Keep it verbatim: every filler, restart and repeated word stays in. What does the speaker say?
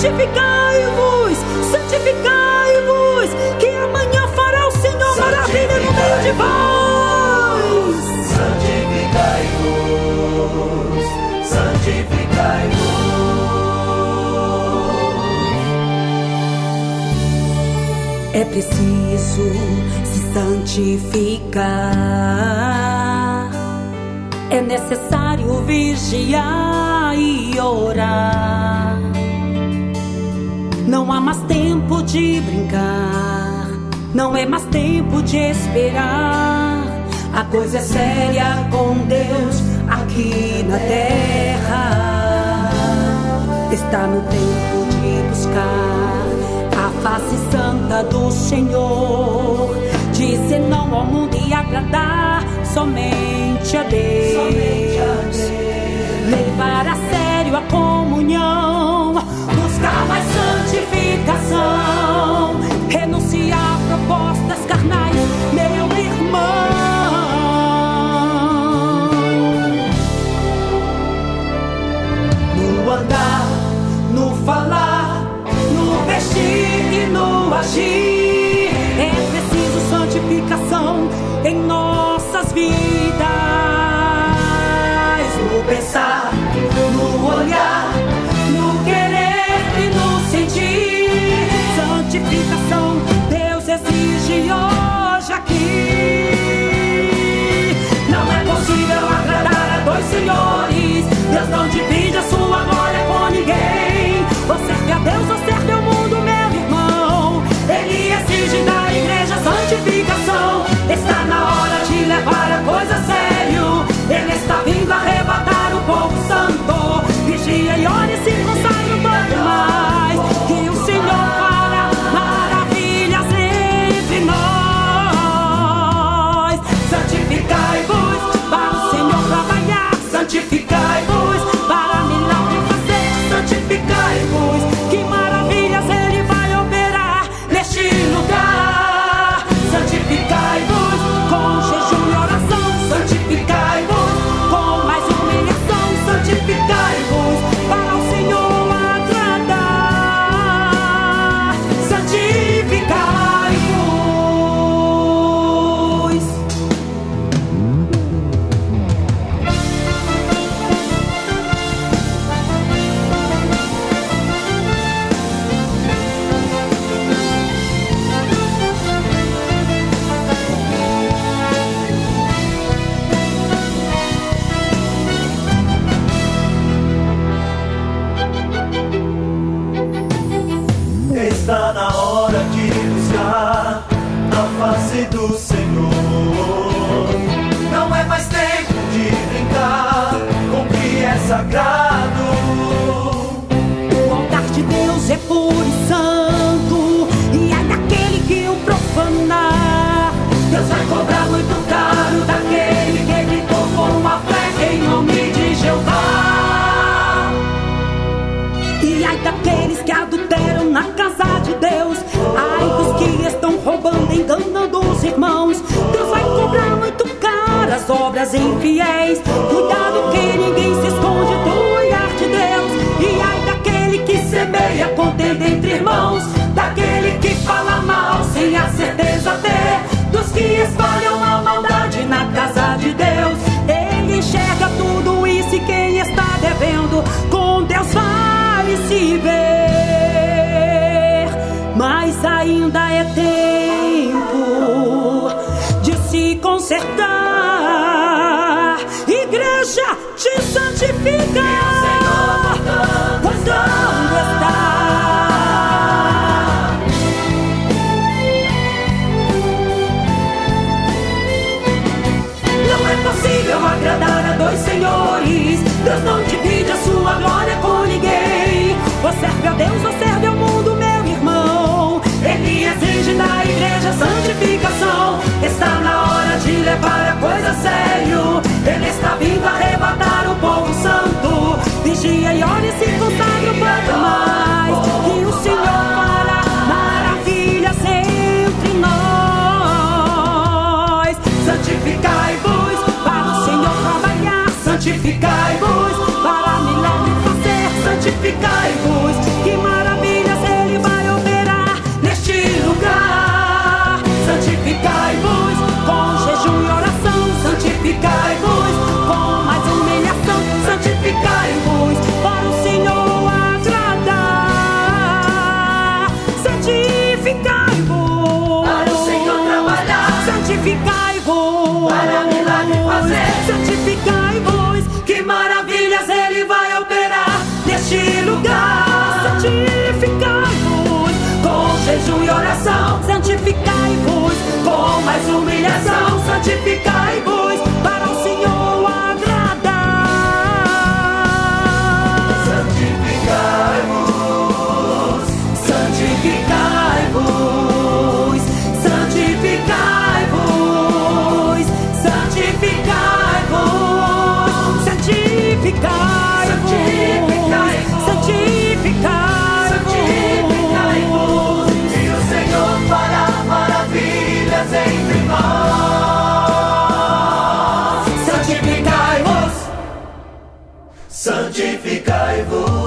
santificai-vos, santificai-vos, que amanhã fará o Senhor maravilha no meio de vós. Santificai-vos, santificai-vos. É preciso se santificar, é necessário vigiar e orar. Não há mais tempo de brincar, não é mais tempo de esperar. A coisa é séria com Deus aqui na terra. Está no tempo de buscar a face santa do Senhor, dizer não ao mundo e agradar somente a Deus, somente a Deus. Levar a sério a comunhão, buscar mais santificação, renunciar a propostas carnais, meu irmão. No andar, no falar, no vestir e no agir, é preciso santificação em nossas vidas. No pensar, no olhar, no querer e no sentir, santificação Deus exige hoje aqui. Não é possível agradar a dois senhores, Deus não divide a sua glória com ninguém. Ou serve a Deus ou serve ao mundo, meu irmão. Ele exige da igreja santificação. Está na hora de levar a coisa a sério. Ele está vindo arrebatar o povo santo. Vigia e ore, se consagre um pouco mais, que o Senhor fará maravilhas entre nós. Santificai-vos para o Senhor trabalhar, santificai-vos para milagre fazer, santificai-vos, que maravilhas Ele vai operar neste lugar. Santificai-vos com jejum e oração, santificai-vos com mais humilhação, santificai-vos para o Senhor agradar, santificai-vos. Está na hora de buscar a face do Senhor. Não é mais tempo de brincar com o que é sagrado. O altar de Deus é puro e santo, e é daquele que o profanar. Deus vai cobrar muito caro daquele que gritou com a fé em nome de Jeová. E ai daqueles que adulteram na casa de Deus, ai dos que estão roubando, enganando os irmãos. Deus vai cobrar muito caro as obras infiéis. Cuidado que ninguém se esconde do olhar de Deus. E ai daquele que semeia contenda entre irmãos, daquele que fala mal sem a certeza ter, dos que espalham a maldade na casa de Deus. Ele enxerga tudo isso, e quem está devendo com Deus vai se ver. Mas ainda é tempo de se consertar. Igreja, te santifica. Voltando está. Não é possível agradar a dois senhores. Deus não divide a sua glória com ninguém. Ou serve a Deus ou serve ao mundo, meu irmão. Ele exige da igreja santificação. Está na hora de levar a coisa a sério. Ele está vindo arrebatar o povo santo. Vigia e ore, se consagre um pouco mais, que o Senhor fará maravilhas entre nós. Santificai-vos para o Senhor trabalhar, santificai-vos para milagre fazer, santificai-vos, que maravilha. santificai-vos para o Senhor agradar. Santificai-vos, Santificai-vos, santificai-vos, santificai-vos, santificai-vos, santificai-vos, e o Senhor fará maravilhas entre nós. Santificai-vos, santificai-vos.